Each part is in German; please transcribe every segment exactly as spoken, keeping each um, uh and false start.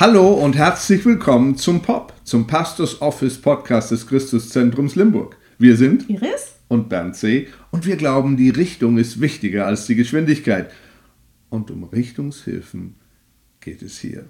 Hallo und herzlich willkommen zum P O P, zum Pastors Office Podcast des Christuszentrums Limburg. Wir sind Iris und Bernd C. und wir glauben, die Richtung ist wichtiger als die Geschwindigkeit. Und um Richtungshilfen geht es hier.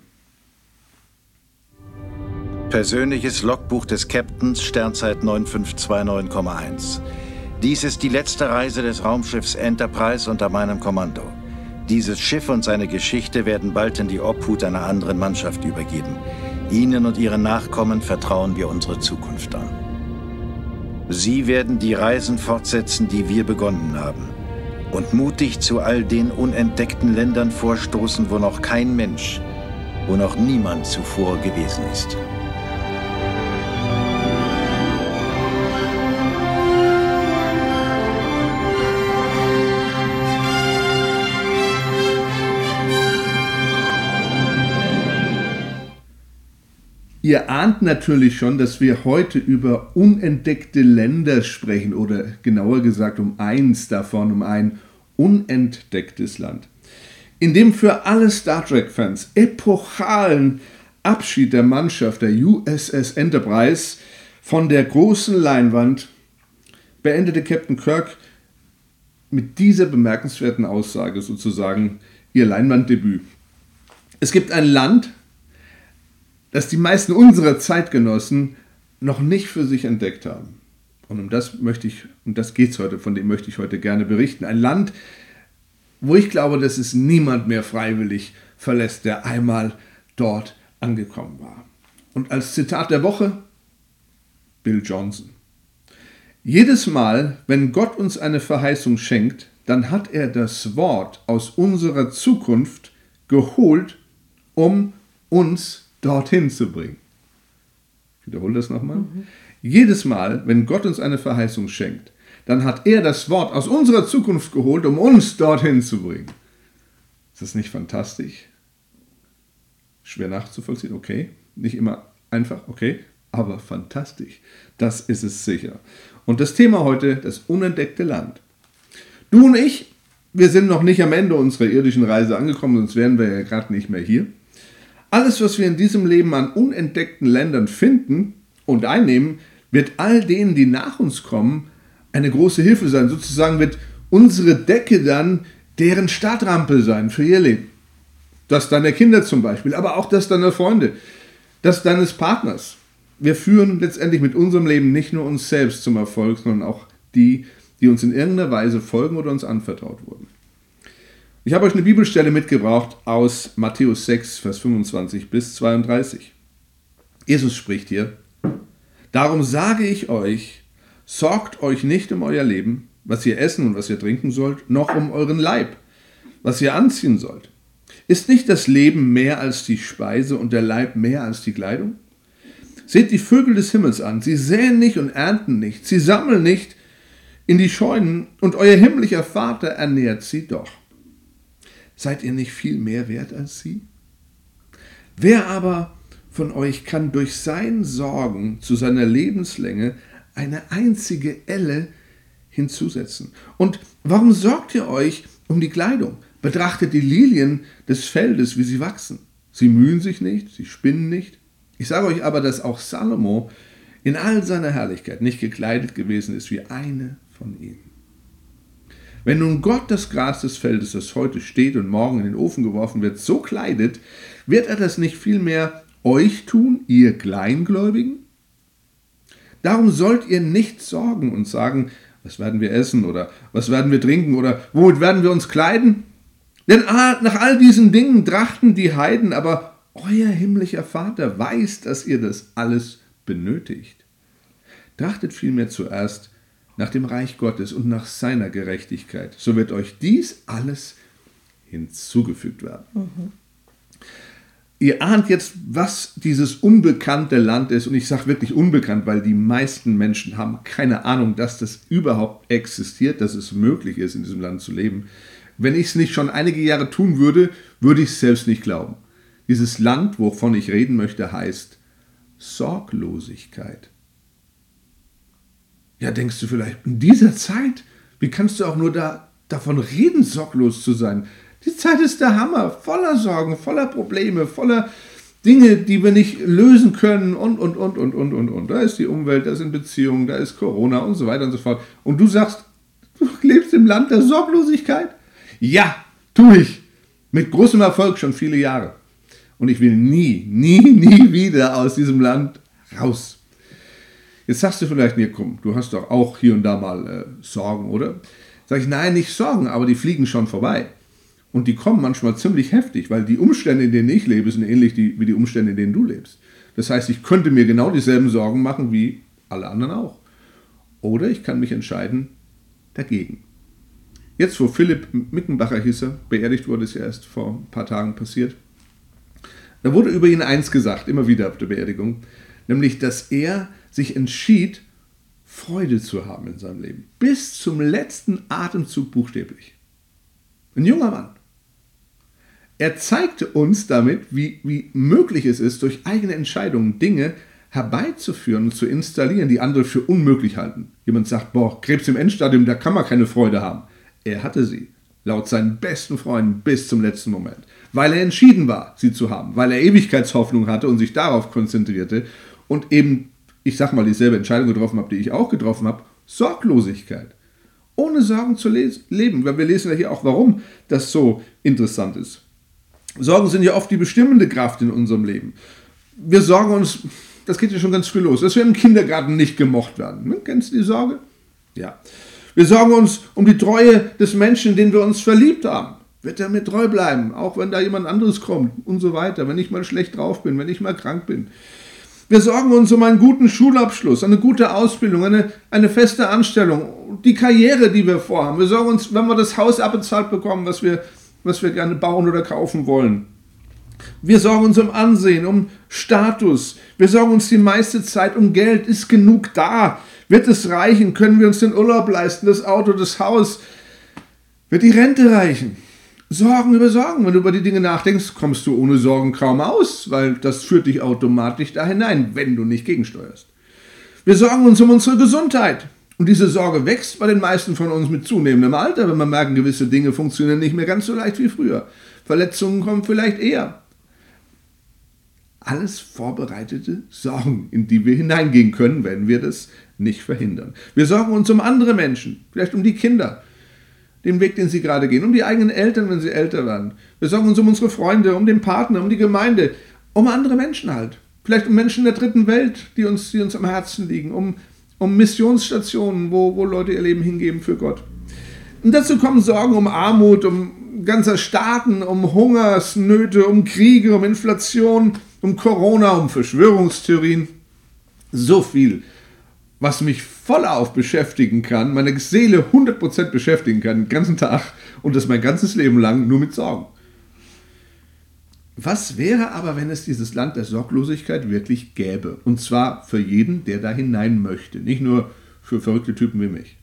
Persönliches Logbuch des Captains, Sternzeit neun fünf zwei neun Komma eins. Dies ist die letzte Reise des Raumschiffs Enterprise unter meinem Kommando. Dieses Schiff und seine Geschichte werden bald in die Obhut einer anderen Mannschaft übergeben. Ihnen und Ihren Nachkommen vertrauen wir unsere Zukunft an. Sie werden die Reisen fortsetzen, die wir begonnen haben. Und mutig zu all den unentdeckten Ländern vorstoßen, wo noch kein Mensch, wo noch niemand zuvor gewesen ist. Ihr ahnt natürlich schon, dass wir heute über unentdeckte Länder sprechen oder genauer gesagt um eins davon, um ein unentdecktes Land. In dem für alle Star Trek-Fans epochalen Abschied der Mannschaft der U S S Enterprise von der großen Leinwand beendete Captain Kirk mit dieser bemerkenswerten Aussage sozusagen ihr Leinwanddebüt. Es gibt ein Land, das die meisten unserer Zeitgenossen noch nicht für sich entdeckt haben. Und um das möchte ich, um das geht's heute, von dem möchte ich heute gerne berichten. Ein Land, wo ich glaube, dass es niemand mehr freiwillig verlässt, der einmal dort angekommen war. Und als Zitat der Woche, Bill Johnson. Jedes Mal, wenn Gott uns eine Verheißung schenkt, dann hat er das Wort aus unserer Zukunft geholt, um uns dorthin zu bringen. Ich wiederhole das nochmal. Mhm. Jedes Mal, wenn Gott uns eine Verheißung schenkt, dann hat er das Wort aus unserer Zukunft geholt, um uns dorthin zu bringen. Ist das nicht fantastisch? Schwer nachzuvollziehen, okay. Nicht immer einfach, okay. Aber fantastisch. Das ist es sicher. Und das Thema heute, das unentdeckte Land. Du und ich, wir sind noch nicht am Ende unserer irdischen Reise angekommen, sonst wären wir ja gerade nicht mehr hier. Alles, was wir in diesem Leben an unentdeckten Ländern finden und einnehmen, wird all denen, die nach uns kommen, eine große Hilfe sein. Sozusagen wird unsere Decke dann deren Startrampe sein für ihr Leben. Das deiner Kinder zum Beispiel, aber auch das deiner Freunde, das deines Partners. Wir führen letztendlich mit unserem Leben nicht nur uns selbst zum Erfolg, sondern auch die, die uns in irgendeiner Weise folgen oder uns anvertraut wurden. Ich habe euch eine Bibelstelle mitgebracht aus Matthäus sechs, Vers fünfundzwanzig bis zweiunddreißig. Jesus spricht hier: Darum sage ich euch, sorgt euch nicht um euer Leben, was ihr essen und was ihr trinken sollt, noch um euren Leib, was ihr anziehen sollt. Ist nicht das Leben mehr als die Speise und der Leib mehr als die Kleidung? Seht die Vögel des Himmels an, sie säen nicht und ernten nicht, sie sammeln nicht in die Scheunen, und euer himmlischer Vater ernährt sie doch. Seid ihr nicht viel mehr wert als sie? Wer aber von euch kann durch sein Sorgen zu seiner Lebenslänge eine einzige Elle hinzusetzen? Und warum sorgt ihr euch um die Kleidung? Betrachtet die Lilien des Feldes, wie sie wachsen. Sie mühen sich nicht, sie spinnen nicht. Ich sage euch aber, dass auch Salomo in all seiner Herrlichkeit nicht gekleidet gewesen ist wie eine von ihnen. Wenn nun Gott das Gras des Feldes, das heute steht und morgen in den Ofen geworfen wird, so kleidet, wird er das nicht vielmehr euch tun, ihr Kleingläubigen? Darum sollt ihr nicht sorgen und sagen, was werden wir essen oder was werden wir trinken oder womit werden wir uns kleiden? Denn nach all diesen Dingen trachten die Heiden, aber euer himmlischer Vater weiß, dass ihr das alles benötigt. Trachtet vielmehr zuerst nach dem Reich Gottes und nach seiner Gerechtigkeit. So wird euch dies alles hinzugefügt werden. Mhm. Ihr ahnt jetzt, was dieses unbekannte Land ist. Und ich sage wirklich unbekannt, weil die meisten Menschen haben keine Ahnung, dass das überhaupt existiert, dass es möglich ist, in diesem Land zu leben. Wenn ich es nicht schon einige Jahre tun würde, würde ich es selbst nicht glauben. Dieses Land, wovon ich reden möchte, heißt Sorglosigkeit. Ja, denkst du vielleicht, in dieser Zeit, wie kannst du auch nur da, davon reden, sorglos zu sein? Die Zeit ist der Hammer, voller Sorgen, voller Probleme, voller Dinge, die wir nicht lösen können und, und, und, und, und, und, und. Da ist die Umwelt, da sind Beziehungen, da ist Corona und so weiter und so fort. Und du sagst, du lebst im Land der Sorglosigkeit? Ja, tue ich. Mit großem Erfolg schon viele Jahre. Und ich will nie, nie, nie wieder aus diesem Land raus. Jetzt sagst du vielleicht mir, komm, du hast doch auch hier und da mal äh, Sorgen, oder? Sag ich, nein, nicht Sorgen, aber die fliegen schon vorbei. Und die kommen manchmal ziemlich heftig, weil die Umstände, in denen ich lebe, sind ähnlich die, wie die Umstände, in denen du lebst. Das heißt, ich könnte mir genau dieselben Sorgen machen wie alle anderen auch. Oder ich kann mich entscheiden dagegen. Jetzt, wo Philipp Mickenbacher hieß er, beerdigt wurde, ist ja erst vor ein paar Tagen passiert, da wurde über ihn eins gesagt, immer wieder auf der Beerdigung, nämlich, dass er sich entschied, Freude zu haben in seinem Leben. Bis zum letzten Atemzug buchstäblich. Ein junger Mann. Er zeigte uns damit, wie, wie möglich es ist, durch eigene Entscheidungen Dinge herbeizuführen und zu installieren, die andere für unmöglich halten. Jemand sagt, boah, Krebs im Endstadium, da kann man keine Freude haben. Er hatte sie, laut seinen besten Freunden, bis zum letzten Moment. Weil er entschieden war, sie zu haben, weil er Ewigkeitshoffnung hatte und sich darauf konzentrierte und eben, ich sag mal, dieselbe Entscheidung getroffen habe, die ich auch getroffen habe, Sorglosigkeit. Ohne Sorgen zu les- leben. Wir lesen ja hier auch, warum das so interessant ist. Sorgen sind ja oft die bestimmende Kraft in unserem Leben. Wir sorgen uns, das geht ja schon ganz früh los, dass wir im Kindergarten nicht gemocht werden. Ne? Kennst du die Sorge? Ja. Wir sorgen uns um die Treue des Menschen, in den wir uns verliebt haben. Wird er mir treu bleiben, auch wenn da jemand anderes kommt und so weiter, wenn ich mal schlecht drauf bin, wenn ich mal krank bin. Wir sorgen uns um einen guten Schulabschluss, eine gute Ausbildung, eine, eine feste Anstellung, die Karriere, die wir vorhaben. Wir sorgen uns, wenn wir das Haus abbezahlt bekommen, was wir, was wir gerne bauen oder kaufen wollen. Wir sorgen uns um Ansehen, um Status. Wir sorgen uns die meiste Zeit um Geld. Ist genug da? Wird es reichen? Können wir uns den Urlaub leisten, das Auto, das Haus? Wird die Rente reichen? Sorgen über Sorgen. Wenn du über die Dinge nachdenkst, kommst du ohne Sorgen kaum aus, weil das führt dich automatisch da hinein, wenn du nicht gegensteuerst. Wir sorgen uns um unsere Gesundheit. Und diese Sorge wächst bei den meisten von uns mit zunehmendem Alter, wenn man merken, gewisse Dinge funktionieren nicht mehr ganz so leicht wie früher. Verletzungen kommen vielleicht eher. Alles vorbereitete Sorgen, in die wir hineingehen können, wenn wir das nicht verhindern. Wir sorgen uns um andere Menschen, vielleicht um die Kinder, den Weg, den sie gerade gehen, um die eigenen Eltern, wenn sie älter werden. Wir sorgen uns um unsere Freunde, um den Partner, um die Gemeinde, um andere Menschen halt. Vielleicht um Menschen der dritten Welt, die uns, die uns am Herzen liegen, um, um Missionsstationen, wo, wo Leute ihr Leben hingeben für Gott. Und dazu kommen Sorgen um Armut, um ganzer Staaten, um Hungersnöte, um Kriege, um Inflation, um Corona, um Verschwörungstheorien. So viel, was mich vollauf beschäftigen kann, meine Seele hundert Prozent beschäftigen kann, den ganzen Tag und das mein ganzes Leben lang nur mit Sorgen. Was wäre aber, wenn es dieses Land der Sorglosigkeit wirklich gäbe? Und zwar für jeden, der da hinein möchte, nicht nur für verrückte Typen wie mich.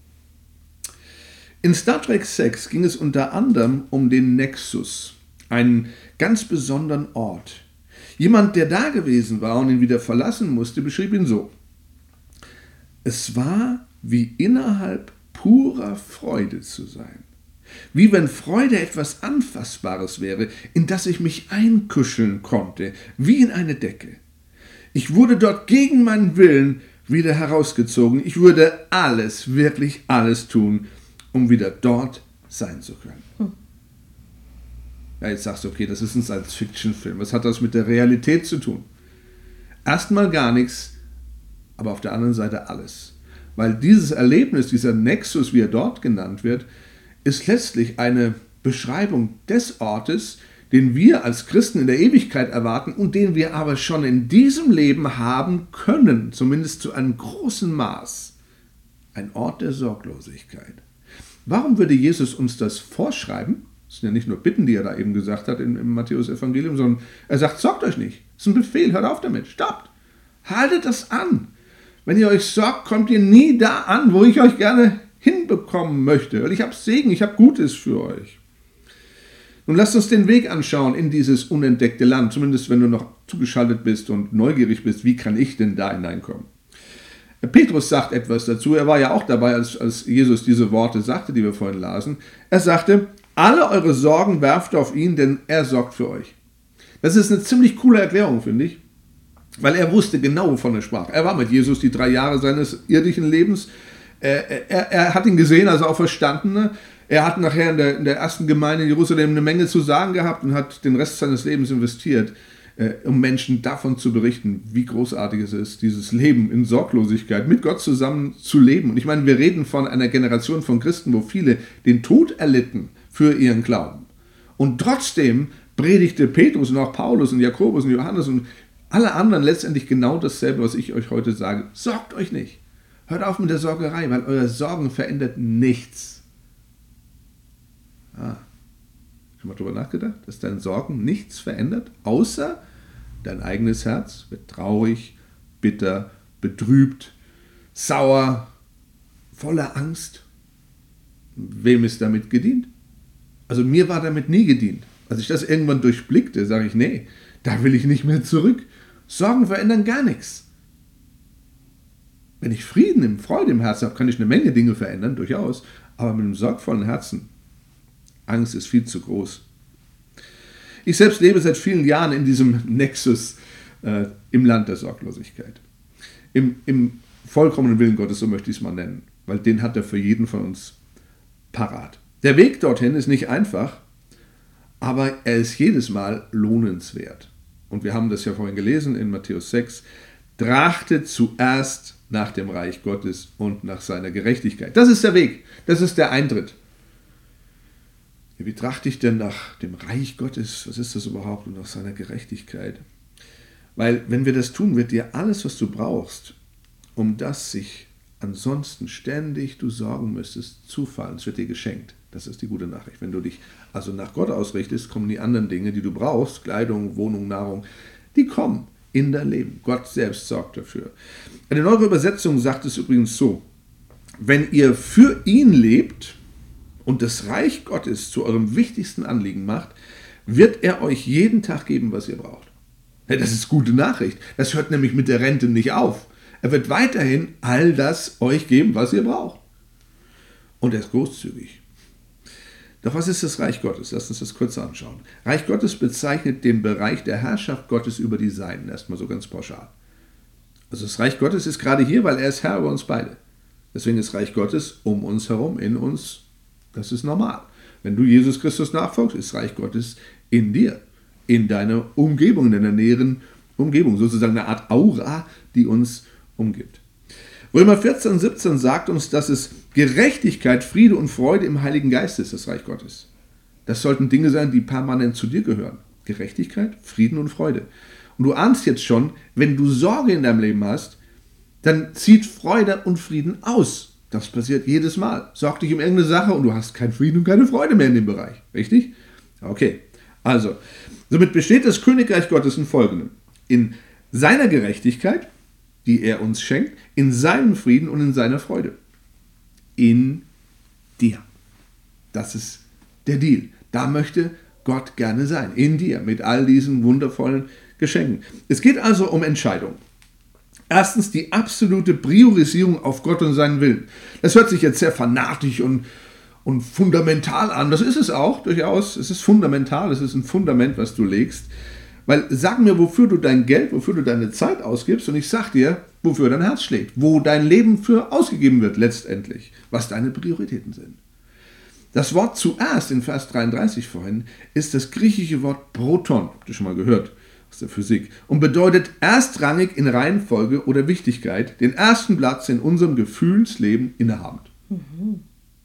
In Star Trek sechs ging es unter anderem um den Nexus, einen ganz besonderen Ort. Jemand, der da gewesen war und ihn wieder verlassen musste, beschrieb ihn so: Es war wie innerhalb purer Freude zu sein. Wie wenn Freude etwas Anfassbares wäre, in das ich mich einkuscheln konnte, wie in eine Decke. Ich wurde dort gegen meinen Willen wieder herausgezogen. Ich würde alles, wirklich alles tun, um wieder dort sein zu können. Hm. Ja, jetzt sagst du, okay, das ist ein Science-Fiction-Film. Was hat das mit der Realität zu tun? Erstmal gar nichts, aber auf der anderen Seite alles. Weil dieses Erlebnis, dieser Nexus, wie er dort genannt wird, ist letztlich eine Beschreibung des Ortes, den wir als Christen in der Ewigkeit erwarten und den wir aber schon in diesem Leben haben können, zumindest zu einem großen Maß. Ein Ort der Sorglosigkeit. Warum würde Jesus uns das vorschreiben? Das sind ja nicht nur Bitten, die er da eben gesagt hat im, im Matthäus-Evangelium, sondern er sagt, sorgt euch nicht. Das ist ein Befehl, hört auf damit, stoppt. Haltet das an. Wenn ihr euch sorgt, kommt ihr nie da an, wo ich euch gerne hinbekommen möchte, weil ich habe Segen, ich habe Gutes für euch. Nun lasst uns den Weg anschauen in dieses unentdeckte Land, zumindest wenn du noch zugeschaltet bist und neugierig bist, wie kann ich denn da hineinkommen? Petrus sagt etwas dazu, er war ja auch dabei, als, als Jesus diese Worte sagte, die wir vorhin lasen. Er sagte, alle eure Sorgen werft auf ihn, denn er sorgt für euch. Das ist eine ziemlich coole Erklärung, finde ich, weil er wusste genau, wovon er sprach. Er war mit Jesus die drei Jahre seines irdischen Lebens. Er, er, er hat ihn gesehen, also auch verstanden. Er hat nachher in der, in der ersten Gemeinde in Jerusalem eine Menge zu sagen gehabt und hat den Rest seines Lebens investiert, äh, um Menschen davon zu berichten, wie großartig es ist, dieses Leben in Sorglosigkeit mit Gott zusammen zu leben. Und ich meine, wir reden von einer Generation von Christen, wo viele den Tod erlitten für ihren Glauben. Und trotzdem predigte Petrus und auch Paulus und Jakobus und Johannes und alle anderen letztendlich genau dasselbe, was ich euch heute sage. Sorgt euch nicht. Hört auf mit der Sorgerei, weil euer Sorgen verändert nichts. Ah, schon mal drüber nachgedacht, dass dein Sorgen nichts verändert, außer dein eigenes Herz wird traurig, bitter, betrübt, sauer, voller Angst. Wem ist damit gedient? Also mir war damit nie gedient. Als ich das irgendwann durchblickte, sage ich, nee, da will ich nicht mehr zurück. Sorgen verändern gar nichts. Wenn ich Frieden, im Freude im Herzen habe, kann ich eine Menge Dinge verändern, durchaus, aber mit einem sorgvollen Herzen, Angst ist viel zu groß. Ich selbst lebe seit vielen Jahren in diesem Nexus äh, im Land der Sorglosigkeit. Im, Im vollkommenen Willen Gottes, so möchte ich es mal nennen, weil den hat er für jeden von uns parat. Der Weg dorthin ist nicht einfach, aber er ist jedes Mal lohnenswert. Und wir haben das ja vorhin gelesen in Matthäus sechs. Trachtet zuerst nach dem Reich Gottes und nach seiner Gerechtigkeit. Das ist der Weg, das ist der Eintritt. Wie trachte ich denn nach dem Reich Gottes? Was ist das überhaupt? Und nach seiner Gerechtigkeit? Weil wenn wir das tun, wird dir alles, was du brauchst, um das sich ansonsten ständig du sorgen müsstest, zufallen. Es wird dir geschenkt. Das ist die gute Nachricht. Wenn du dich also nach Gott ausrichtest, kommen die anderen Dinge, die du brauchst, Kleidung, Wohnung, Nahrung, die kommen in dein Leben. Gott selbst sorgt dafür. Eine neue Übersetzung sagt es übrigens so: Wenn ihr für ihn lebt und das Reich Gottes zu eurem wichtigsten Anliegen macht, wird er euch jeden Tag geben, was ihr braucht. Ja, das ist gute Nachricht. Das hört nämlich mit der Rente nicht auf. Er wird weiterhin all das euch geben, was ihr braucht. Und er ist großzügig. Doch was ist das Reich Gottes? Lass uns das kurz anschauen. Reich Gottes bezeichnet den Bereich der Herrschaft Gottes über die Seinen, erstmal so ganz pauschal. Also das Reich Gottes ist gerade hier, weil er ist Herr über uns beide. Deswegen ist Reich Gottes um uns herum, in uns. Das ist normal. Wenn du Jesus Christus nachfolgst, ist Reich Gottes in dir, in deiner Umgebung, in deiner näheren Umgebung, sozusagen eine Art Aura, die uns umgibt. Römer vierzehn, siebzehn sagt uns, dass es Gerechtigkeit, Friede und Freude im Heiligen Geist ist, das Reich Gottes. Das sollten Dinge sein, die permanent zu dir gehören. Gerechtigkeit, Frieden und Freude. Und du ahnst jetzt schon, wenn du Sorge in deinem Leben hast, dann zieht Freude und Frieden aus. Das passiert jedes Mal. Sorg dich um irgendeine Sache und du hast keinen Frieden und keine Freude mehr in dem Bereich. Richtig? Okay. Also, somit besteht das Königreich Gottes in Folgendem: In seiner Gerechtigkeit, die er uns schenkt, in seinem Frieden und in seiner Freude. In dir. Das ist der Deal. Da möchte Gott gerne sein. In dir, mit all diesen wundervollen Geschenken. Es geht also um Entscheidung. Erstens die absolute Priorisierung auf Gott und seinen Willen. Das hört sich jetzt sehr fanatisch und, und fundamental an. Das ist es auch, durchaus. Es ist fundamental, es ist ein Fundament, was du legst. Weil sag mir, wofür du dein Geld, wofür du deine Zeit ausgibst, und ich sag dir, wofür dein Herz schlägt, wo dein Leben für ausgegeben wird letztendlich, was deine Prioritäten sind. Das Wort zuerst in Vers dreiunddreißig vorhin ist das griechische Wort proton, habt ihr schon mal gehört aus der Physik, und bedeutet erstrangig in Reihenfolge oder Wichtigkeit, den ersten Platz in unserem Gefühlsleben innehabend. Mhm.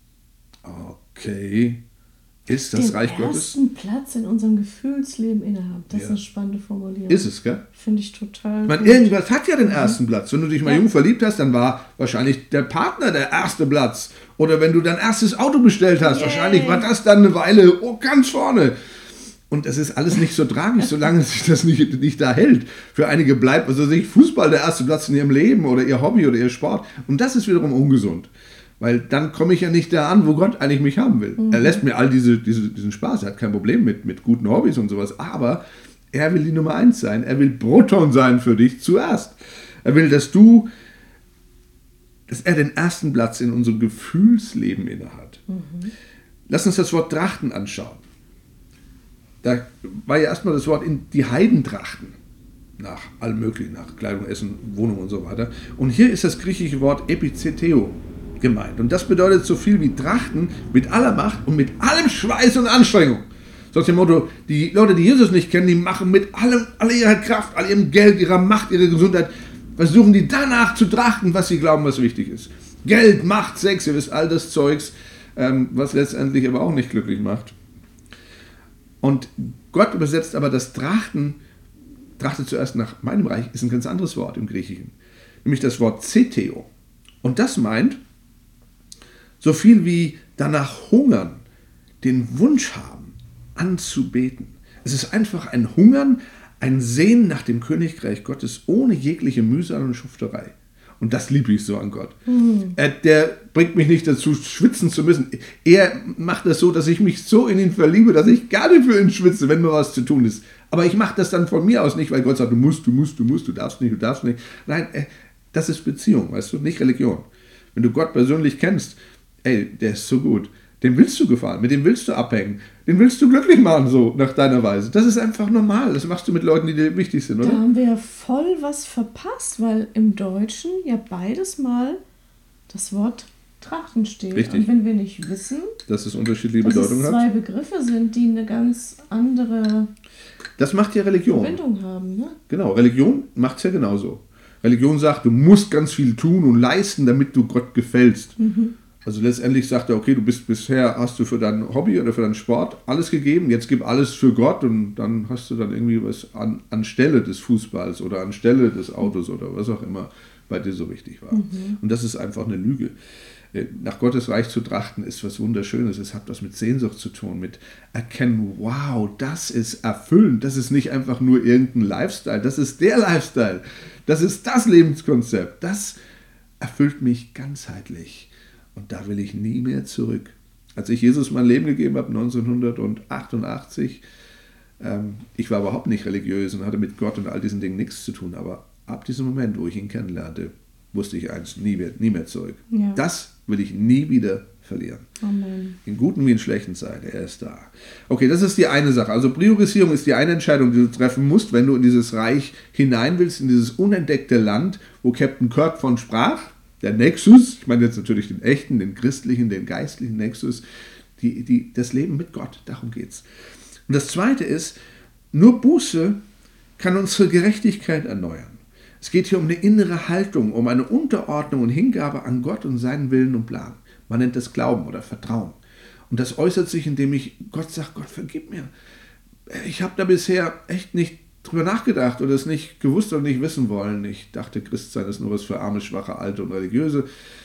Okay. Ist das den Reich Gottes? Den ersten Platz in unserem Gefühlsleben innehaben. Das ja. ist eine spannende Formulierung. Ist es, gell? Finde ich total ich meine, irgendwas hat ja den ersten mhm. Platz. Wenn du dich mal ja. jung verliebt hast, dann war wahrscheinlich der Partner der erste Platz. Oder wenn du dein erstes Auto bestellt hast, Yay. wahrscheinlich war das dann eine Weile oh, ganz vorne. Und es ist alles nicht so tragisch, solange sich das nicht, nicht da hält. Für einige bleibt also sich Fußball der erste Platz in ihrem Leben oder ihr Hobby oder ihr Sport. Und das ist wiederum ungesund. Weil dann komme ich ja nicht da an, wo Gott eigentlich mich haben will. Mhm. Er lässt mir all diese, diese, diesen Spaß. Er hat kein Problem mit, mit guten Hobbys und sowas. Aber er will die Nummer eins sein. Er will Proton sein für dich zuerst. Er will, dass du, dass er den ersten Platz in unserem Gefühlsleben innehat. Mhm. Lass uns das Wort Trachten anschauen. da war ja erstmal das Wort in die Heiden trachten. Nach allem Möglichen, nach Kleidung, Essen, Wohnung und so weiter. Und hier ist das griechische Wort epizeteo gemeint. Und das bedeutet so viel wie trachten mit aller Macht und mit allem Schweiß und Anstrengung. So nach dem Motto, die Leute, die Jesus nicht kennen, die machen mit allem, all ihrer Kraft, all ihrem Geld, ihrer Macht, ihrer Gesundheit, versuchen die danach zu trachten, was sie glauben, was wichtig ist. Geld, Macht, Sex, ihr wisst, all das Zeugs, ähm, was letztendlich aber auch nicht glücklich macht. Und Gott übersetzt aber das Trachten, trachtet zuerst nach meinem Reich, ist ein ganz anderes Wort im Griechischen. Nämlich das Wort zeteo. Und das meint so viel wie danach hungern, den Wunsch haben, anzubeten. Es ist einfach ein Hungern, ein Sehnen nach dem Königreich Gottes ohne jegliche Mühsal und Schufterei. Und das liebe ich so an Gott. Mhm. Er, der bringt mich nicht dazu, schwitzen zu müssen. Er macht das so, dass ich mich so in ihn verliebe, dass ich gar nicht für ihn schwitze, wenn mir was zu tun ist. Aber ich mache das dann von mir aus nicht, weil Gott sagt, du musst, du musst, du musst, du darfst nicht, du darfst nicht. Nein, das ist Beziehung, weißt du, nicht Religion. Wenn du Gott persönlich kennst, ey, der ist so gut. Dem willst du gefallen, mit dem willst du abhängen. Den willst du glücklich machen, so nach deiner Weise. Das ist einfach normal. Das machst du mit Leuten, die dir wichtig sind, oder? Da haben wir ja voll was verpasst, weil im Deutschen ja beides mal das Wort Trachten steht. Richtig. Und wenn wir nicht wissen, dass es unterschiedliche dass Bedeutung es zwei hat. Begriffe sind, die eine ganz andere Das macht ja Religion. Verbindung haben. Ne? Genau, Religion macht es ja genauso. Religion sagt, du musst ganz viel tun und leisten, damit du Gott gefällst. Mhm. Also letztendlich sagt er, okay, du bist bisher, hast du für dein Hobby oder für deinen Sport alles gegeben, jetzt gib alles für Gott und dann hast du dann irgendwie was an, anstelle des Fußballs oder anstelle des Autos oder was auch immer bei dir so wichtig war. Mhm. Und das ist einfach eine Lüge. Nach Gottes Reich zu trachten ist was Wunderschönes. Es hat was mit Sehnsucht zu tun, mit Erkennen, wow, das ist erfüllend. Das ist nicht einfach nur irgendein Lifestyle, das ist der Lifestyle. Das ist das Lebenskonzept. Das erfüllt mich ganzheitlich. Und da will ich nie mehr zurück. Als ich Jesus mein Leben gegeben habe, neunzehnhundertachtundachtzig, ähm, ich war überhaupt nicht religiös und hatte mit Gott und all diesen Dingen nichts zu tun. Aber ab diesem Moment, wo ich ihn kennenlernte, wusste ich eins, nie mehr, nie mehr zurück. Ja. Das will ich nie wieder verlieren. Amen. In guten wie in schlechten Zeiten, er ist da. Okay, das ist die eine Sache. Also Priorisierung ist die eine Entscheidung, die du treffen musst, wenn du in dieses Reich hinein willst, in dieses unentdeckte Land, wo Captain Kirk von sprach. Der Nexus, ich meine jetzt natürlich den echten, den christlichen, den geistlichen Nexus, die, die, das Leben mit Gott, darum geht's. Und das Zweite ist, nur Buße kann unsere Gerechtigkeit erneuern. Es geht hier um eine innere Haltung, um eine Unterordnung und Hingabe an Gott und seinen Willen und Plan. Man nennt das Glauben oder Vertrauen. Und das äußert sich, indem ich Gott sage, Gott, vergib mir. Ich habe da bisher echt nicht drüber nachgedacht oder es nicht gewusst oder nicht wissen wollen. Ich dachte, Christsein ist nur was für arme, schwache, alte und religiöse.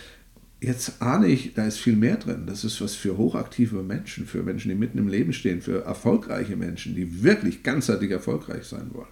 Jetzt ahne ich, da ist viel mehr drin. Das ist was für hochaktive Menschen, für Menschen, die mitten im Leben stehen, für erfolgreiche Menschen, die wirklich ganzheitlich erfolgreich sein wollen.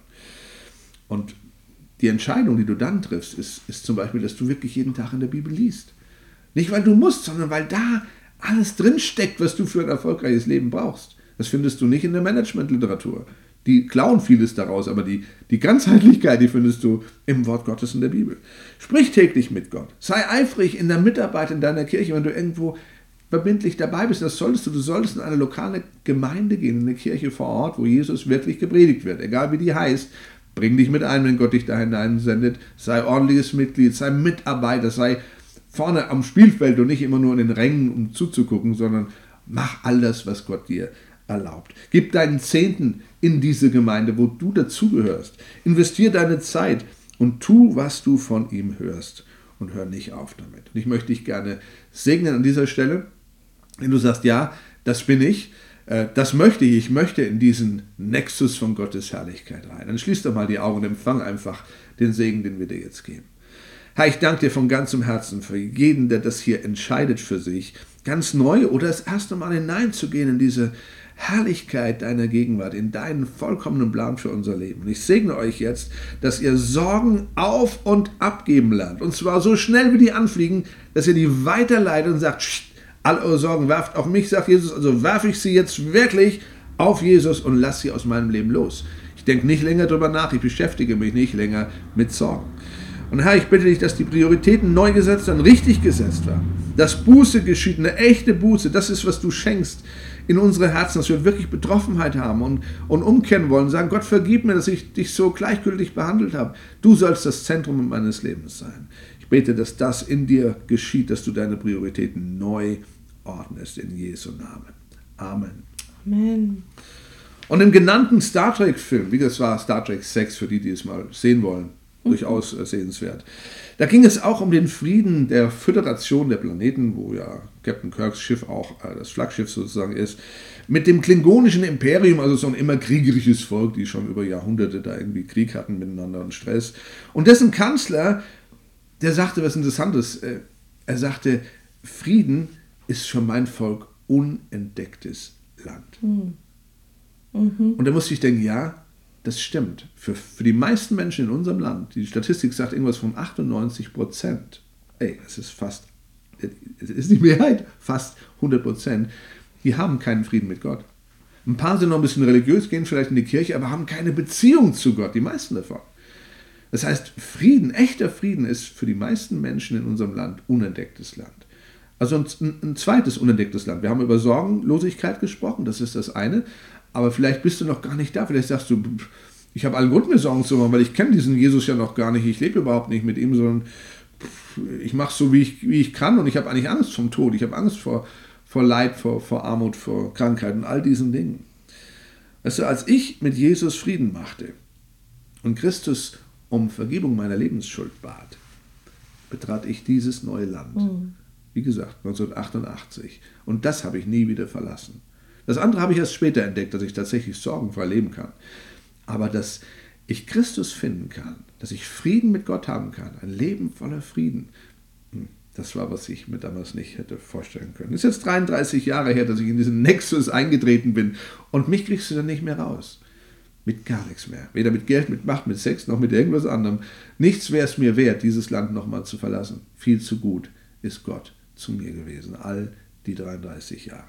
Und die Entscheidung, die du dann triffst, ist, ist zum Beispiel, dass du wirklich jeden Tag in der Bibel liest. Nicht, weil du musst, sondern weil da alles drinsteckt, was du für ein erfolgreiches Leben brauchst. Das findest du nicht in der Managementliteratur. Die klauen vieles daraus, aber die, die Ganzheitlichkeit, die findest du im Wort Gottes in der Bibel. Sprich täglich mit Gott. Sei eifrig in der Mitarbeit in deiner Kirche, wenn du irgendwo verbindlich dabei bist. Das solltest du. Du solltest in eine lokale Gemeinde gehen, in eine Kirche vor Ort, wo Jesus wirklich gepredigt wird. Egal wie die heißt, bring dich mit ein, wenn Gott dich da hinein sendet. Sei ordentliches Mitglied, sei Mitarbeiter, sei vorne am Spielfeld und nicht immer nur in den Rängen, um zuzugucken, sondern mach all das, was Gott dir erlaubt. Gib deinen Zehnten in diese Gemeinde, wo du dazugehörst. Investier deine Zeit und tu, was du von ihm hörst. Und hör nicht auf damit. Und ich möchte dich gerne segnen an dieser Stelle, wenn du sagst, ja, das bin ich, das möchte ich, ich möchte in diesen Nexus von Gottes Herrlichkeit rein. Dann schließ doch mal die Augen und empfang einfach den Segen, den wir dir jetzt geben. Herr, ich danke dir von ganzem Herzen für jeden, der das hier entscheidet für sich, ganz neu oder das erste Mal hineinzugehen in diese Herrlichkeit deiner Gegenwart, in deinen vollkommenen Plan für unser Leben. Und ich segne euch jetzt, dass ihr Sorgen auf- und abgeben lernt. Und zwar so schnell, wie die anfliegen, dass ihr die weiterleitet und sagt, all eure Sorgen werft auf mich, sagt Jesus, also werfe ich sie jetzt wirklich auf Jesus und lasse sie aus meinem Leben los. Ich denke nicht länger drüber nach, ich beschäftige mich nicht länger mit Sorgen. Und Herr, ich bitte dich, dass die Prioritäten neu gesetzt werden, richtig gesetzt werden. Dass Buße geschieht, eine echte Buße, das ist, was du schenkst in unsere Herzen, dass wir wirklich Betroffenheit haben und, und umkehren wollen, sagen, Gott, vergib mir, dass ich dich so gleichgültig behandelt habe. Du sollst das Zentrum meines Lebens sein. Ich bete, dass das in dir geschieht, dass du deine Prioritäten neu ordnest, in Jesu Namen. Amen. Amen. Und im genannten Star Trek-Film, wie das war Star Trek sechs, für die, die es mal sehen wollen, durchaus sehenswert. Da ging es auch um den Frieden der Föderation der Planeten, wo ja Captain Kirks Schiff auch äh, das Flaggschiff sozusagen ist, mit dem klingonischen Imperium, also so ein immer kriegerisches Volk, die schon über Jahrhunderte da irgendwie Krieg hatten miteinander und Stress. Und dessen Kanzler, der sagte was Interessantes. Äh, er sagte, Frieden ist für mein Volk unentdecktes Land. Mhm. Mhm. Und da musste ich denken, ja, das stimmt. Für, für die meisten Menschen in unserem Land, die Statistik sagt irgendwas von achtundneunzig Prozent, ey, das ist fast, das ist die Mehrheit, fast hundert Prozent, die haben keinen Frieden mit Gott. Ein paar sind noch ein bisschen religiös, gehen vielleicht in die Kirche, aber haben keine Beziehung zu Gott, die meisten davon. Das heißt, Frieden, echter Frieden ist für die meisten Menschen in unserem Land unentdecktes Land. Also ein, ein zweites unentdecktes Land. Wir haben über Sorgenlosigkeit gesprochen, das ist das eine. Aber vielleicht bist du noch gar nicht da. Vielleicht sagst du, ich habe allen Grund, mir Sorgen zu machen, weil ich kenne diesen Jesus ja noch gar nicht. Ich lebe überhaupt nicht mit ihm, sondern ich mache so, wie ich, wie ich kann. Und ich habe eigentlich Angst vom Tod. Ich habe Angst vor, vor Leid, vor, vor Armut, vor Krankheit und all diesen Dingen. Weißt du, als ich mit Jesus Frieden machte und Christus um Vergebung meiner Lebensschuld bat, betrat ich dieses neue Land. Mhm. Wie gesagt, neunzehnhundertachtundachtzig. Und das habe ich nie wieder verlassen. Das andere habe ich erst später entdeckt, dass ich tatsächlich sorgenfrei leben kann. Aber dass ich Christus finden kann, dass ich Frieden mit Gott haben kann, ein Leben voller Frieden, das war, was ich mir damals nicht hätte vorstellen können. Es ist jetzt dreiunddreißig Jahre her, dass ich in diesen Nexus eingetreten bin und mich kriegst du dann nicht mehr raus. Mit gar nichts mehr. Weder mit Geld, mit Macht, mit Sex, noch mit irgendwas anderem. Nichts wäre es mir wert, dieses Land nochmal zu verlassen. Viel zu gut ist Gott zu mir gewesen, all die dreiunddreißig Jahre.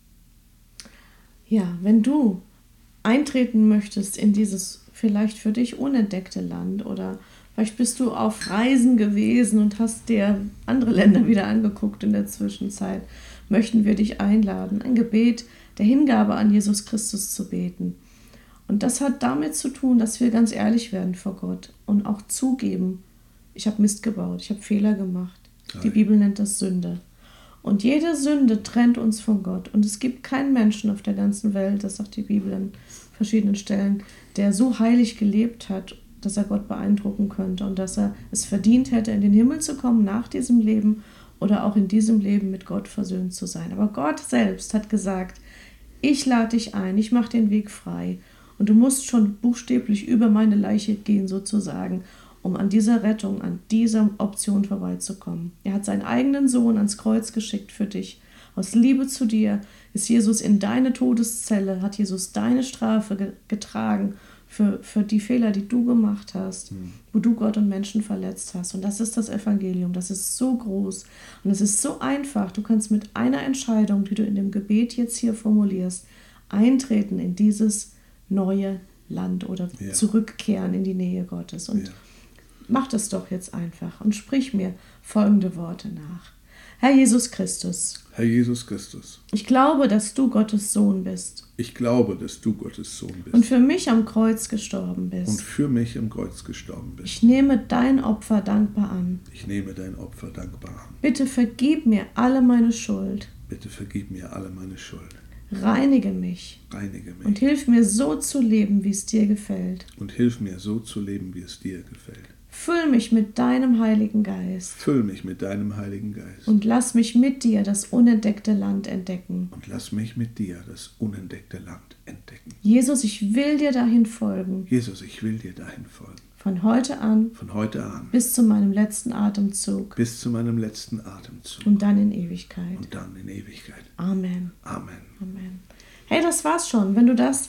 Ja, wenn du eintreten möchtest in dieses vielleicht für dich unentdeckte Land oder vielleicht bist du auf Reisen gewesen und hast dir andere Länder wieder angeguckt in der Zwischenzeit, möchten wir dich einladen, ein Gebet der Hingabe an Jesus Christus zu beten. Und das hat damit zu tun, dass wir ganz ehrlich werden vor Gott und auch zugeben, ich habe Mist gebaut, ich habe Fehler gemacht. Die Bibel nennt das Sünde. Und jede Sünde trennt uns von Gott. Und es gibt keinen Menschen auf der ganzen Welt, das sagt die Bibel an verschiedenen Stellen, der so heilig gelebt hat, dass er Gott beeindrucken könnte und dass er es verdient hätte, in den Himmel zu kommen nach diesem Leben oder auch in diesem Leben mit Gott versöhnt zu sein. Aber Gott selbst hat gesagt, ich lade dich ein, ich mache den Weg frei. Und du musst schon buchstäblich über meine Leiche gehen sozusagen, um an dieser Rettung, an dieser Option vorbeizukommen. Er hat seinen eigenen Sohn ans Kreuz geschickt für dich. Aus Liebe zu dir ist Jesus in deine Todeszelle, hat Jesus deine Strafe ge- getragen für, für die Fehler, die du gemacht hast, mhm. wo du Gott und Menschen verletzt hast. Und das ist das Evangelium, das ist so groß und es ist so einfach. Du kannst mit einer Entscheidung, die du in dem Gebet jetzt hier formulierst, eintreten in dieses neue Land oder ja. zurückkehren in die Nähe Gottes. Und ja. mach das doch jetzt einfach und sprich mir folgende Worte nach. Herr Jesus Christus. Herr Jesus Christus. Ich glaube, dass du Gottes Sohn bist. Ich glaube, dass du Gottes Sohn bist. Und für mich am Kreuz gestorben bist. Und für mich am Kreuz gestorben bist. Ich nehme dein Opfer dankbar an. Ich nehme dein Opfer dankbar an. Bitte vergib mir alle meine Schuld. Bitte vergib mir alle meine Schuld. Reinige mich. Reinige mich. Und hilf mir so zu leben, wie es dir gefällt. Und hilf mir so zu leben, wie es dir gefällt. Füll mich mit deinem Heiligen Geist. Füll mich mit deinem Heiligen Geist. Und lass mich mit dir das unentdeckte Land entdecken. Und lass mich mit dir das unentdeckte Land entdecken. Jesus, ich will dir dahin folgen. Jesus, ich will dir dahin folgen. Von heute an. Von heute an. Bis zu meinem letzten Atemzug. Bis zu meinem letzten Atemzug. Und dann in Ewigkeit. Und dann in Ewigkeit. Amen. Amen. Amen. Hey, das war's schon. Wenn du das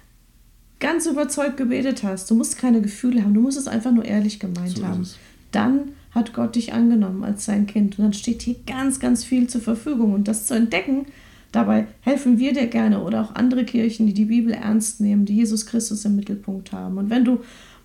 ganz überzeugt gebetet hast, du musst keine Gefühle haben, du musst es einfach nur ehrlich gemeint so haben, dann hat Gott dich angenommen als sein Kind. Und dann steht hier ganz, ganz viel zur Verfügung. Und das zu entdecken, dabei helfen wir dir gerne oder auch andere Kirchen, die die Bibel ernst nehmen, die Jesus Christus im Mittelpunkt haben. Und wenn du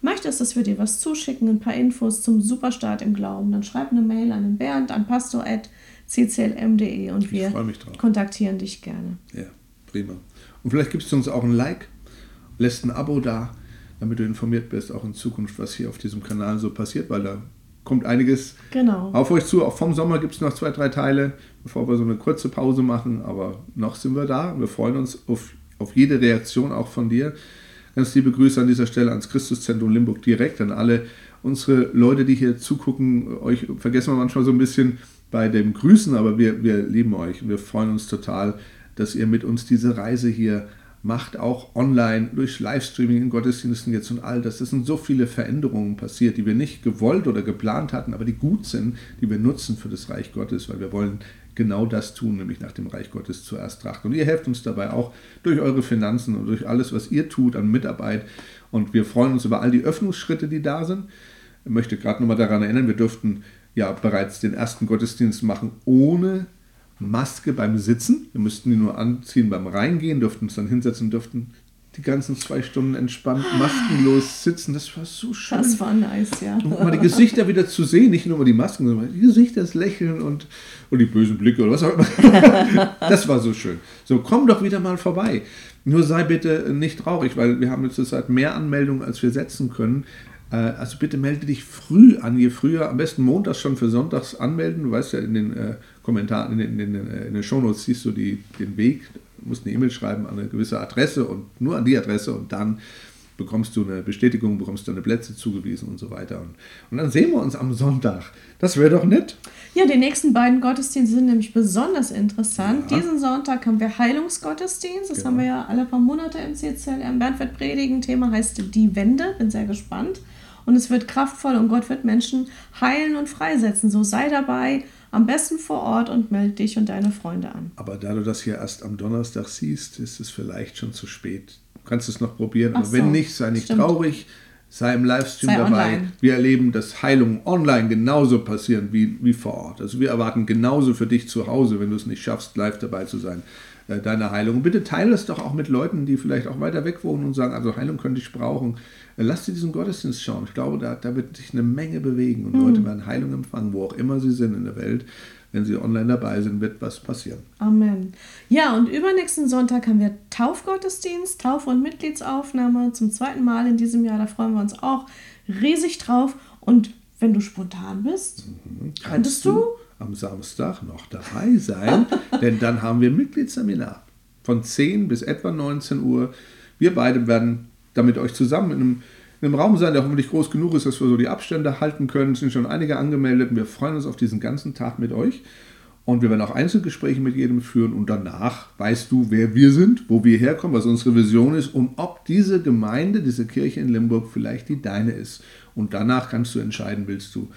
möchtest, dass wir dir was zuschicken, ein paar Infos zum Superstart im Glauben, dann schreib eine Mail an den Bernd, an pastor at c c l m punkt d e und wir kontaktieren dich gerne. Ja, prima. Und vielleicht gibst du uns auch ein Like, lässt ein Abo da, damit du informiert bist, auch in Zukunft, was hier auf diesem Kanal so passiert, weil da kommt einiges genau. auf euch zu. Auch vom Sommer gibt es noch zwei, drei Teile, bevor wir so eine kurze Pause machen, aber noch sind wir da. Wir freuen uns auf, auf jede Reaktion auch von dir. Ganz liebe Grüße an dieser Stelle ans Christuszentrum Limburg direkt, an alle unsere Leute, die hier zugucken. Euch vergessen wir manchmal so ein bisschen bei dem Grüßen, aber wir, wir lieben euch. Wir freuen uns total, dass ihr mit uns diese Reise hier macht, auch online, durch Livestreaming in Gottesdiensten jetzt und all das. Es sind so viele Veränderungen passiert, die wir nicht gewollt oder geplant hatten, aber die gut sind, die wir nutzen für das Reich Gottes, weil wir wollen genau das tun, nämlich nach dem Reich Gottes zuerst trachten. Und ihr helft uns dabei auch durch eure Finanzen und durch alles, was ihr tut an Mitarbeit. Und wir freuen uns über all die Öffnungsschritte, die da sind. Ich möchte gerade nochmal daran erinnern, wir durften ja bereits den ersten Gottesdienst machen ohne Maske beim Sitzen. Wir müssten die nur anziehen beim Reingehen, durften uns dann hinsetzen, durften die ganzen zwei Stunden entspannt, maskenlos sitzen. Das war so schön. Das war nice, ja. Und mal die Gesichter wieder zu sehen, nicht nur mal die Masken, sondern die Gesichter, das Lächeln und, und die bösen Blicke oder was auch immer. Das war so schön. So, komm doch wieder mal vorbei. Nur sei bitte nicht traurig, weil wir haben jetzt zurzeit mehr Anmeldungen, als wir setzen können. Also bitte melde dich früh an, je früher, am besten montags schon für sonntags anmelden. Du weißt ja, in den äh, Kommentaren, in den, in den, in den Shownotes siehst du die, den Weg. Du musst eine E-Mail schreiben an eine gewisse Adresse und nur an die Adresse und dann bekommst du eine Bestätigung, bekommst deine Plätze zugewiesen und so weiter. Und, und dann sehen wir uns am Sonntag. Das wäre doch nett. Ja, die nächsten beiden Gottesdienste sind nämlich besonders interessant. Ja. Diesen Sonntag haben wir Heilungsgottesdienst. Das genau. haben wir ja alle paar Monate im C C L M. Bernd wird predigen. Thema heißt Die Wende. Bin sehr gespannt. Und es wird kraftvoll und Gott wird Menschen heilen und freisetzen. So sei dabei, am besten vor Ort und melde dich und deine Freunde an. Aber da du das hier erst am Donnerstag siehst, ist es vielleicht schon zu spät. Du kannst es noch probieren, aber so, wenn nicht, sei nicht stimmt. traurig, sei im Livestream sei dabei. Online. Wir erleben, dass Heilungen online genauso passieren wie, wie vor Ort. Also wir erwarten genauso für dich zu Hause, wenn du es nicht schaffst, live dabei zu sein, deine Heilung. Und bitte teile es doch auch mit Leuten, die vielleicht auch weiter weg wohnen und sagen, also Heilung könnte ich brauchen. Lass dir diesen Gottesdienst schauen. Ich glaube, da, da wird sich eine Menge bewegen und mhm. Leute werden Heilung empfangen, wo auch immer sie sind in der Welt. Wenn sie online dabei sind, wird was passieren. Amen. Ja, und übernächsten Sonntag haben wir Taufgottesdienst, Tauf- und Mitgliedsaufnahme zum zweiten Mal in diesem Jahr. Da freuen wir uns auch riesig drauf. Und wenn du spontan bist, mhm. könntest du am Samstag noch dabei sein, denn dann haben wir ein Mitgliedsseminar von zehn bis etwa neunzehn Uhr. Wir beide werden da mit euch zusammen in einem, in einem Raum sein, der hoffentlich groß genug ist, dass wir so die Abstände halten können. Es sind schon einige angemeldet und wir freuen uns auf diesen ganzen Tag mit euch. Und wir werden auch Einzelgespräche mit jedem führen und danach weißt du, wer wir sind, wo wir herkommen, was unsere Vision ist und ob diese Gemeinde, diese Kirche in Limburg vielleicht die deine ist. Und danach kannst du entscheiden, willst du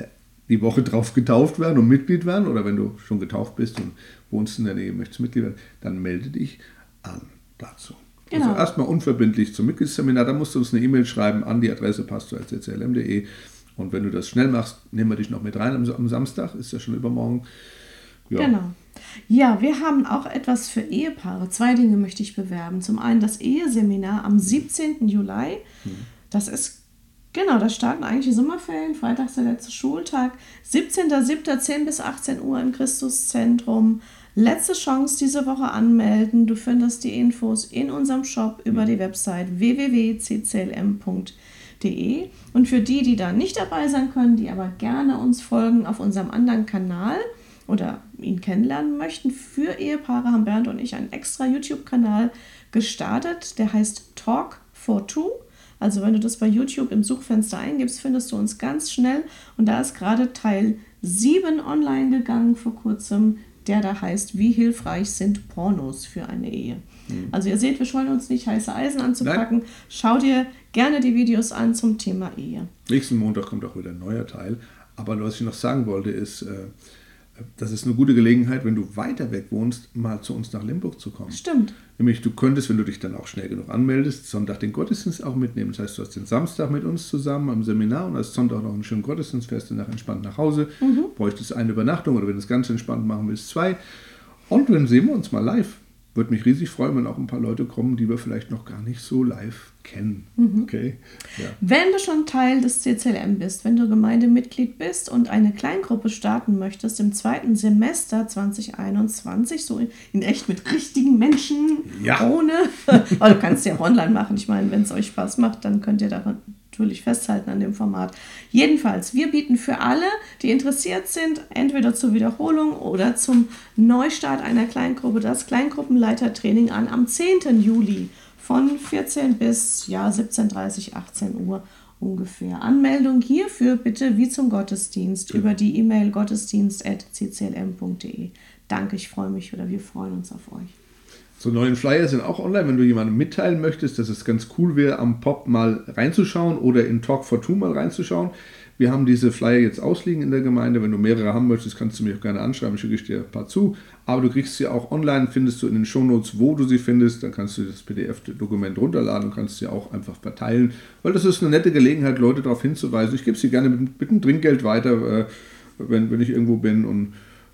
die Woche drauf getauft werden und Mitglied werden oder wenn du schon getauft bist und wohnst in der Nähe, möchtest Mitglied werden, dann melde dich an dazu. Genau. Also erstmal unverbindlich zum Mitgliedsseminar, da musst du uns eine E-Mail schreiben an die Adresse pastor at c c l m punkt d e und wenn du das schnell machst, nehmen wir dich noch mit rein am, am Samstag, ist ja schon übermorgen. Ja. Genau. Ja, wir haben auch etwas für Ehepaare. Zwei Dinge möchte ich bewerben. Zum einen das Eheseminar am siebzehnten Juli. Hm. Das ist Genau, da starten eigentlich die Sommerferien, Freitag ist der letzte Schultag, siebzehnten siebten zehn bis achtzehn Uhr im Christuszentrum. Letzte Chance diese Woche anmelden. Du findest die Infos in unserem Shop über die Website w w w punkt c c l m punkt d e. Und für die, die da nicht dabei sein können, die aber gerne uns folgen auf unserem anderen Kanal oder ihn kennenlernen möchten, für Ehepaare haben Bernd und ich einen extra YouTube-Kanal gestartet, der heißt Talk for Two. Also wenn du das bei YouTube im Suchfenster eingibst, findest du uns ganz schnell. Und da ist gerade Teil sieben online gegangen vor kurzem, der da heißt, wie hilfreich sind Pornos für eine Ehe. Mhm. Also ihr seht, wir scheuen uns nicht, heiße Eisen anzupacken. Nein. Schau dir gerne die Videos an zum Thema Ehe. Nächsten Montag kommt auch wieder ein neuer Teil. Aber was ich noch sagen wollte ist, das ist eine gute Gelegenheit, wenn du weiter weg wohnst, mal zu uns nach Limburg zu kommen. Stimmt. Nämlich du könntest, wenn du dich dann auch schnell genug anmeldest, Sonntag den Gottesdienst auch mitnehmen. Das heißt, du hast den Samstag mit uns zusammen am Seminar und hast Sonntag noch einen schönen Gottesdienst, fährst danach entspannt nach Hause, mhm. bräuchtest eine Übernachtung oder wenn du es ganz entspannt machen willst, zwei. Und dann sehen wir uns mal live. würde mich riesig freuen, wenn auch ein paar Leute kommen, die wir vielleicht noch gar nicht so live kennen. Mhm. Okay? Ja. Wenn du schon Teil des C C L M bist, wenn du Gemeindemitglied bist und eine Kleingruppe starten möchtest im zweiten Semester zwanzig einundzwanzig, so in, in echt mit richtigen Menschen, Ja. ohne, aber du kannst ja auch online machen. Ich meine, wenn es euch Spaß macht, dann könnt ihr daran natürlich festhalten an dem Format. Jedenfalls, wir bieten für alle, die interessiert sind, entweder zur Wiederholung oder zum Neustart einer Kleingruppe das Kleingruppenleitertraining an am zehnten Juli von vierzehn bis ja, siebzehn Uhr dreißig, achtzehn Uhr ungefähr. Anmeldung hierfür bitte wie zum Gottesdienst Genau. über die E-Mail gottesdienst at c c l m punkt d e. Danke, ich freue mich oder wir freuen uns auf euch. So, neuen Flyer sind auch online, wenn du jemandem mitteilen möchtest, dass es ganz cool wäre, am Pop mal reinzuschauen oder in Talk for Two mal reinzuschauen. Wir haben diese Flyer jetzt ausliegen in der Gemeinde. Wenn du mehrere haben möchtest, kannst du mich auch gerne anschreiben, schicke ich dir ein paar zu. Aber du kriegst sie auch online, findest du in den Shownotes, wo du sie findest. Dann kannst du das P D F-Dokument runterladen und kannst sie auch einfach verteilen. Weil das ist eine nette Gelegenheit, Leute darauf hinzuweisen. Ich gebe sie gerne mit, mit einem Trinkgeld weiter, äh, wenn, wenn ich irgendwo bin. Und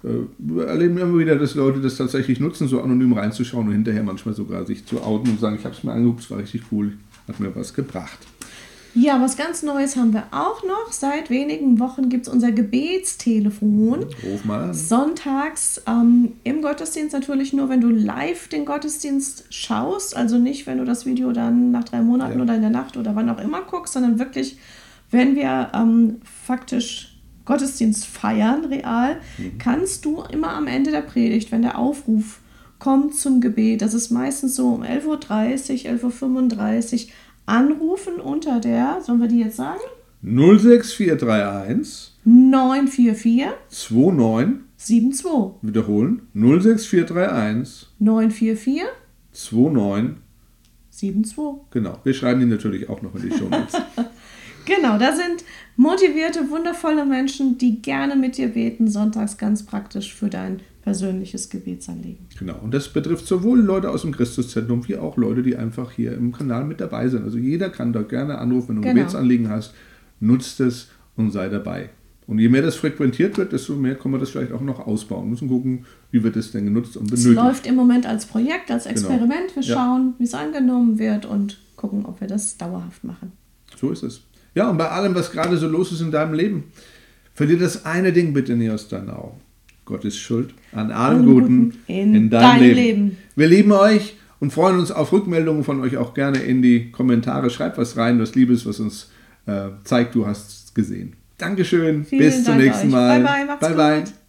wir erleben immer wieder, dass Leute das tatsächlich nutzen, so anonym reinzuschauen und hinterher manchmal sogar sich zu outen und sagen, ich habe es mir angeguckt, es war richtig cool, hat mir was gebracht. Ja, was ganz Neues haben wir auch noch. Seit wenigen Wochen gibt es unser Gebetstelefon. Ruf mal an. Sonntags ähm, im Gottesdienst natürlich nur, wenn du live den Gottesdienst schaust. Also nicht, wenn du das Video dann nach drei Monaten Ja. oder in der Nacht oder wann auch immer guckst, sondern wirklich, wenn wir ähm, faktisch Gottesdienst feiern, real, mhm. kannst du immer am Ende der Predigt, wenn der Aufruf kommt zum Gebet, das ist meistens so um elf Uhr dreißig, elf Uhr fünfunddreißig, anrufen unter der, sollen wir die jetzt sagen? null sechs vier drei eins neun vier vier zwei neun sieben zwei. Wiederholen. null sechs vier drei eins neun vier vier zwei neun sieben zwei. Genau. Wir schreiben die natürlich auch noch in die Shownotes. Genau, da sind motivierte, wundervolle Menschen, die gerne mit dir beten, sonntags ganz praktisch für dein persönliches Gebetsanliegen. Genau. Und das betrifft sowohl Leute aus dem Christuszentrum wie auch Leute, die einfach hier im Kanal mit dabei sind. Also jeder kann dort gerne anrufen, wenn du ein Genau. Gebetsanliegen hast, nutzt es und sei dabei. Und je mehr das frequentiert wird, desto mehr können wir das vielleicht auch noch ausbauen. Wir müssen gucken, wie wird es denn genutzt und Es benötigt. läuft im Moment als Projekt, als Experiment. Wir Ja. schauen, wie es angenommen wird und gucken, ob wir das dauerhaft machen. So ist es. Ja, und bei allem, was gerade so los ist in deinem Leben, verlier das eine Ding bitte nie aus deinen Augen. Gott ist schuld an allem Allem Guten Guten in in deinem deinem Leben. Leben. Wir lieben euch und freuen uns auf Rückmeldungen von euch auch gerne in die Kommentare. Schreibt was rein, was Liebes, was uns äh, zeigt, du hast es gesehen. Dankeschön. Vielen Bis zum Dank nächsten euch. Mal. Bye, bye, macht's bye, bye. gut.